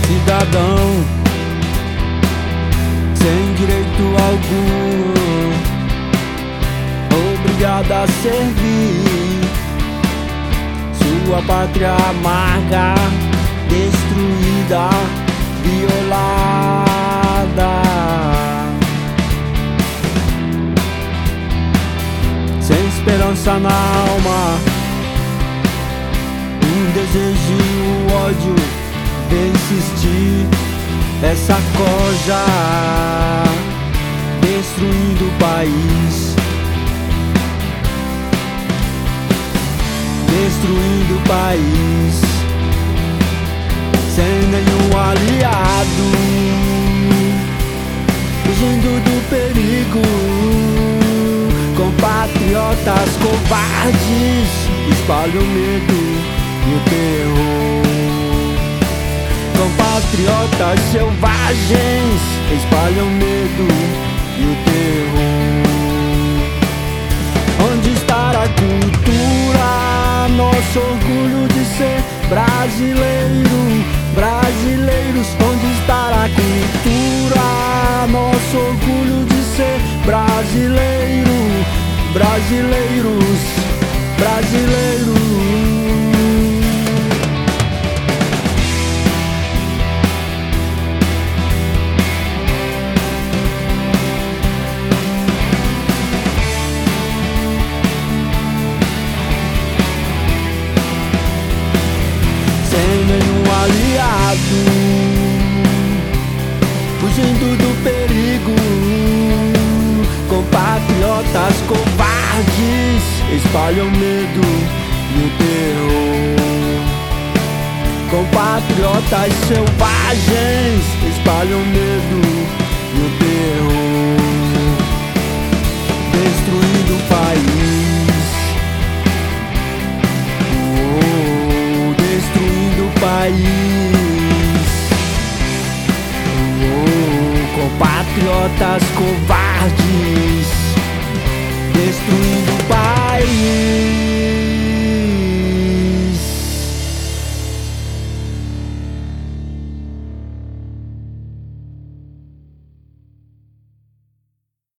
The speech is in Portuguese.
cidadão sem direito algum, obrigado a servir sua pátria amarga, destruída, violada, sem esperança na alma, um desejo e um ódio vem insistir, essa coja destruindo o país, destruindo o país, sem nenhum aliado, fugindo do perigo, compatriotas covardes espalham o medo e o terror. Compatriotas selvagens espalham medo e o terror. Onde está a cultura, nosso orgulho de ser brasileiro? Brasileiros, onde está a cultura, nosso orgulho de ser brasileiro? Brasileiros, brasileiros. Nenhum aliado, fugindo do perigo, compatriotas covardes espalham medo e o terror. Compatriotas selvagens espalham medo e o terror, destruindo o país. Compatriotas covardes destruindo